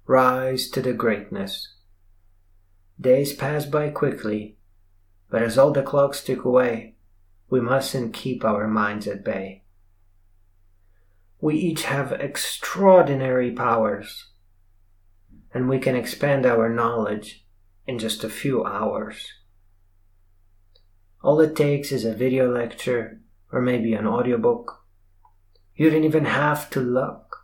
rise to the greatness. Days pass by quickly, but as all the clocks tick away, we mustn't keep our minds at bay. We each have extraordinary powers, and we can expand our knowledge in just a few hours. All it takes is a video lecture or maybe an audiobook. You don't even have to look.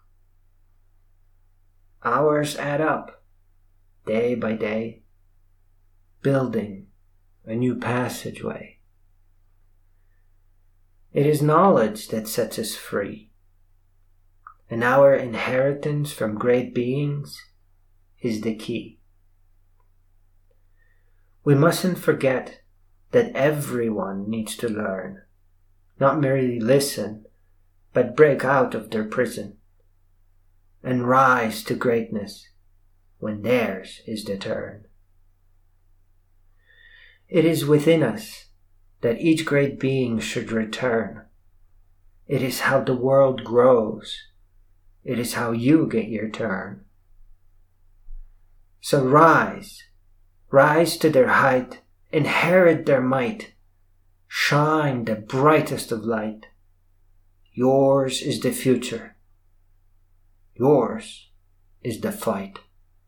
Hours add up, day by day, building a new passageway. It is knowledge that sets us free, and our inheritance from great beings is the key. We mustn't forget that everyone needs to learn, not merely listen, but break out of their prison and rise to greatness when theirs is the turn. It is within us that each great being should return. It is how the world grows. It is how you get your turn. So rise to their height, inherit their might, shine the brightest of light. Yours is the future. Yours is the fight.